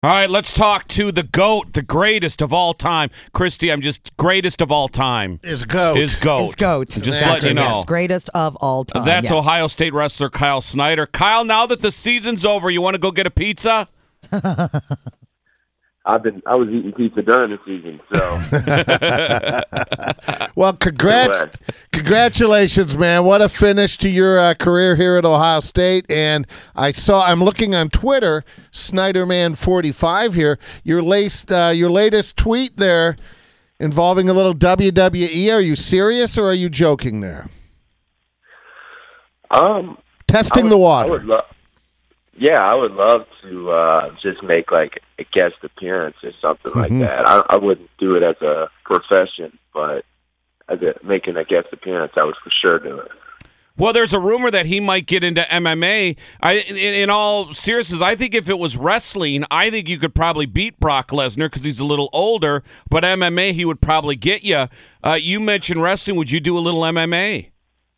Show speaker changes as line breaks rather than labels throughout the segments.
All right, let's talk to the GOAT, the greatest of all time. Christy, I'm just greatest of all time.
Is GOAT.
Is GOAT.
Is GOAT.
Just letting you know.
Yes, greatest of all time.
That's
yes.
Ohio State wrestler Kyle Snyder. Kyle, now that the season's over, you want to go get a pizza?
I was eating pizza during the season, so.
Well, congratulations, man. What a finish to your career here at Ohio State. And I'm looking on Twitter, Snyderman45 here, your latest tweet there involving a little WWE. Are you serious or are you joking there? Testing the water.
I would love to just make like a guest appearance or something like that. I wouldn't do it as a profession, but making a guest appearance, I would for sure do it.
Well, there's a rumor that he might get into MMA. In all seriousness, I think if it was wrestling, I think you could probably beat Brock Lesnar because he's a little older, but MMA, he would probably get you. You mentioned wrestling. Would you do a little MMA?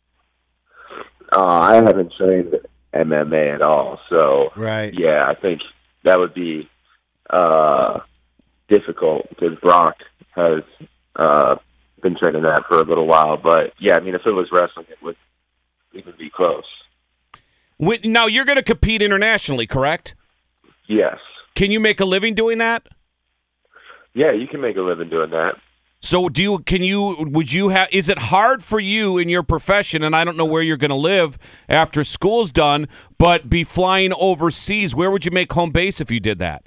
I haven't trained MMA at all, so
right.
Yeah, I think that would be difficult because Brock has been training that for a little while. But yeah, I mean, if it was wrestling, it would even be close.
Now you're going to compete internationally, correct?
Yes.
Can you make a living doing that?
Yeah, you can make a living doing that.
So is it hard for you in your profession, and I don't know where you're going to live after school's done, but be flying overseas? Where would you make home base if you did that?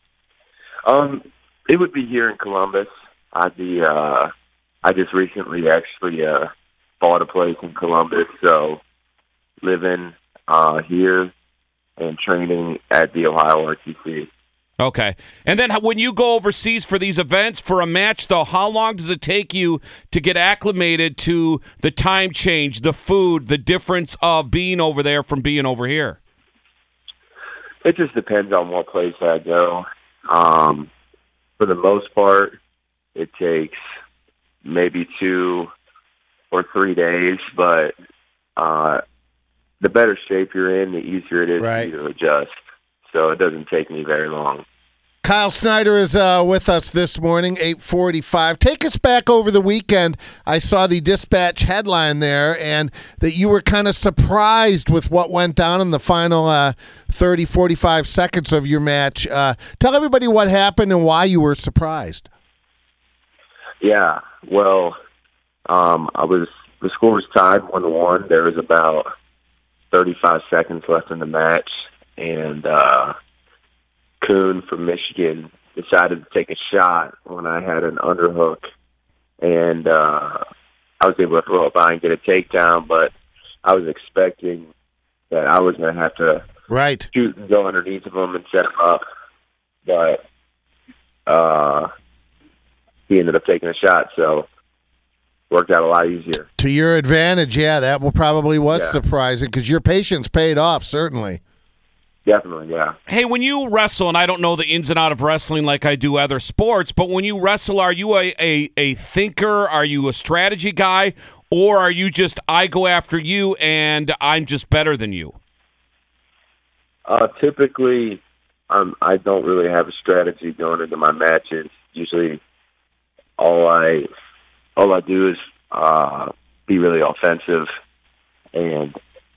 It would be here in Columbus. I just recently actually bought a place in Columbus, so living here and training at the Ohio RTC.
Okay. And then when you go overseas for these events, for a match, though, how long does it take you to get acclimated to the time change, the food, the difference of being over there from being over here?
It just depends on what place I go. For the most part, it takes maybe 2 or 3 days, but the better shape you're in, the easier it is for you to adjust. So it doesn't take me very long.
Kyle Snyder is with us this morning, 8:45. Take us back over the weekend. I saw the Dispatch headline there, and that you were kind of surprised with what went down in the final 30, 45 seconds of your match. Tell everybody what happened and why you were surprised.
Yeah, well, the score was tied 1-1. There was about 35 seconds left in the match, and Kuhn from Michigan decided to take a shot when I had an underhook, and I was able to throw it by and get a takedown, but I was expecting that I was going to have to shoot and go underneath of him and set him up, but he ended up taking a shot, so worked out a lot easier.
To your advantage, yeah, that probably was surprising because your patience paid off, certainly.
Definitely, yeah.
Hey, when you wrestle, and I don't know the ins and outs of wrestling like I do other sports, but when you wrestle, are you a thinker? Are you a strategy guy? Or are you just, I go after you and I'm just better than you?
Typically, I don't really have a strategy going into my matches. Usually, all I do is be really offensive and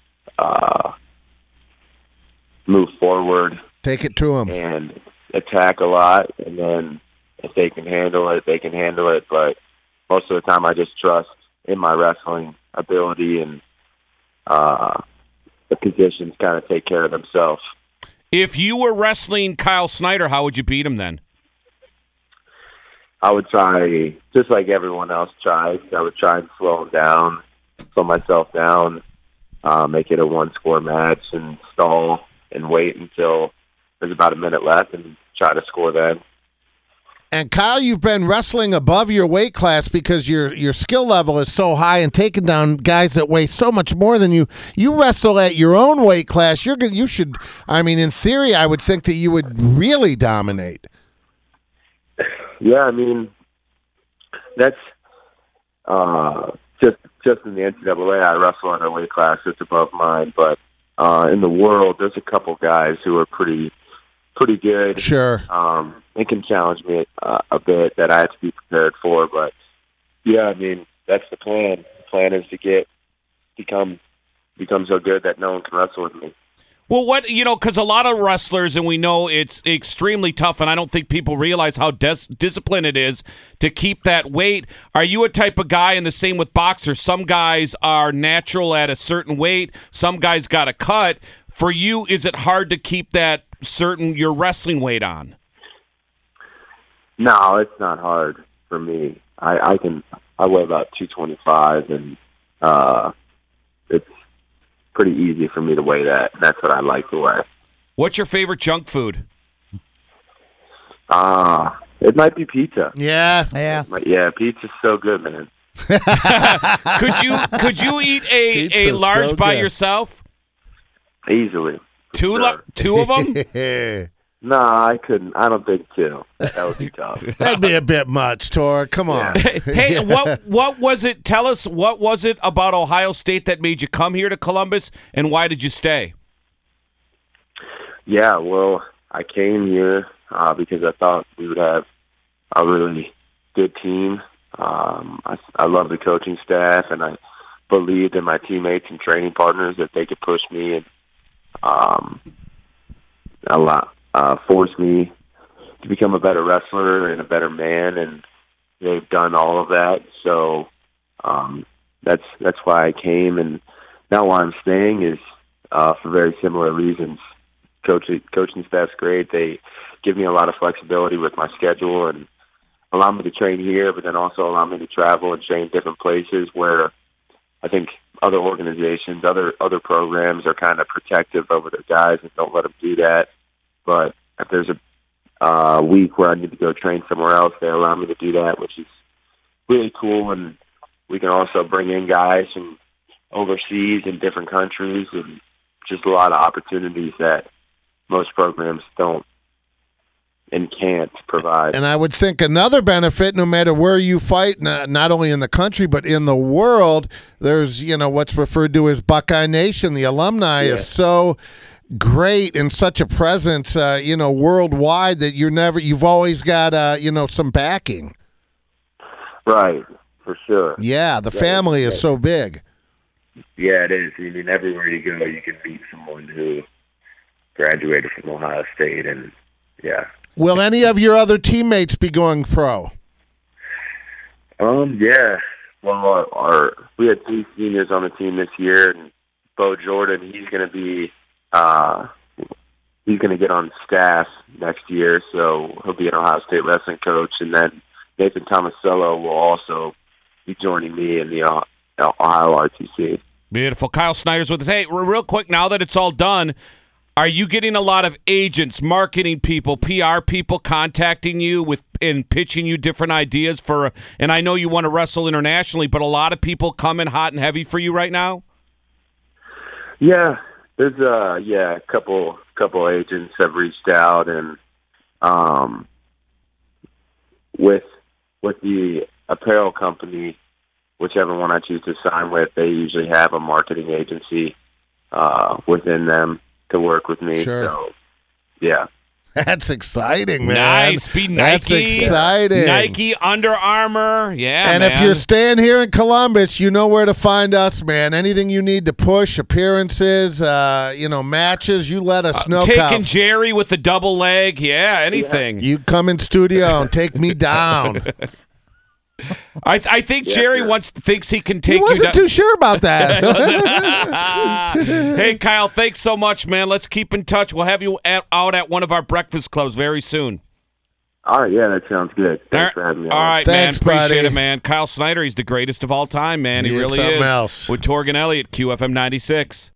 move forward.
Take it to them.
And attack a lot. And then if they can handle it, they can handle it. But most of the time I just trust in my wrestling ability, and the positions kind of take care of themselves.
If you were wrestling Kyle Snyder, how would you beat him then?
I would try, just like everyone else tries, I would try and slow myself down, make it a one-score match, and stall and wait until there's about a minute left and try to score then.
And Kyle, you've been wrestling above your weight class because your skill level is so high and taking down guys that weigh so much more than you. You wrestle at your own weight class. You should. I mean, in theory, I would think that you would really dominate.
Yeah, I mean, that's just in the NCAA. I wrestle in a weight class that's above mine, but in the world, there's a couple guys who are pretty pretty good.
Sure.
It can challenge me a bit that I have to be prepared for. But yeah, I mean, that's the plan. The plan is to become so good that no one can wrestle with me.
Well, because a lot of wrestlers, and we know it's extremely tough, and I don't think people realize how disciplined it is to keep that weight. Are you a type of guy, and the same with boxers? Some guys are natural at a certain weight. Some guys got to cut. For you, is it hard to keep that your wrestling weight on?
No, it's not hard for me. I weigh about 225, and it's pretty easy for me to weigh that. That's what I like to weigh.
What's your favorite junk food?
It might be pizza.
Yeah.
Yeah, pizza's so good, man.
Could you eat a large
so
by
good.
yourself?
Easily.
Two of them?
No, I couldn't. I don't think two. That would be tough.
That'd be a bit much, Tor. Come on.
Hey, what was it? Tell us, what was it about Ohio State that made you come here to Columbus, and why did you stay?
Yeah, well, I came here because I thought we would have a really good team. I love the coaching staff, and I believed in my teammates and training partners that they could push me and force me to become a better wrestler and a better man, and they've done all of that. So that's why I came, and now why I'm staying is for very similar reasons. Coaching staff's great. They give me a lot of flexibility with my schedule and allow me to train here, but then also allow me to travel and train different places where I think other organizations, other programs are kind of protective over their guys and don't let them do that. But if there's a week where I need to go train somewhere else, they allow me to do that, which is really cool. And we can also bring in guys from overseas in different countries, and just a lot of opportunities that most programs don't and can't provide.
And I would think another benefit, no matter where you fight, not only in the country but in the world, there's what's referred to as Buckeye Nation. The alumni is so great and such a presence, worldwide that you've always got some backing.
Right, for sure.
Yeah, the family is so big.
Yeah, it is. I mean, everywhere you go, you can meet someone who graduated from Ohio State, and yeah.
Will any of your other teammates be going pro?
Yeah. Well, we had 2 seniors on the team this year, and Bo Jordan, he's going to get on staff next year, so he'll be an Ohio State wrestling coach, and then Nathan Tomasello will also be joining me in the Ohio RTC.
Beautiful. Kyle Snyder's with us. Hey, real quick, now that it's all done, are you getting a lot of agents, marketing people, PR people contacting you and pitching you different ideas and I know you want to wrestle internationally, but a lot of people coming hot and heavy for you right now?
Yeah, there's a couple agents have reached out, and with the apparel company, whichever one I choose to sign with, they usually have a marketing agency within them to work with me.
Sure.
So, yeah.
That's exciting, man.
Nice. Be Nike.
That's exciting.
Nike, Under Armour. Yeah,
and
man.
if you're staying here in Columbus, you know where to find us, man. Anything you need to push, appearances, matches, you let us know.
Taking Jerry with the double leg. Yeah, anything.
You come in studio and take me down.
I think Jerry thinks he can take
you wasn't too sure about that.
Hey, Kyle, thanks so much, man. Let's keep in touch. We'll have you out at one of our breakfast clubs very soon.
All right, yeah, that sounds good. Thanks for having me on.
All right,
Thanks,
man. Appreciate
buddy.
it, man. Kyle Snyder, he's the greatest of all time, man. He
He is
really
something
is.
else.
With Torgan Elliott, QFM 96.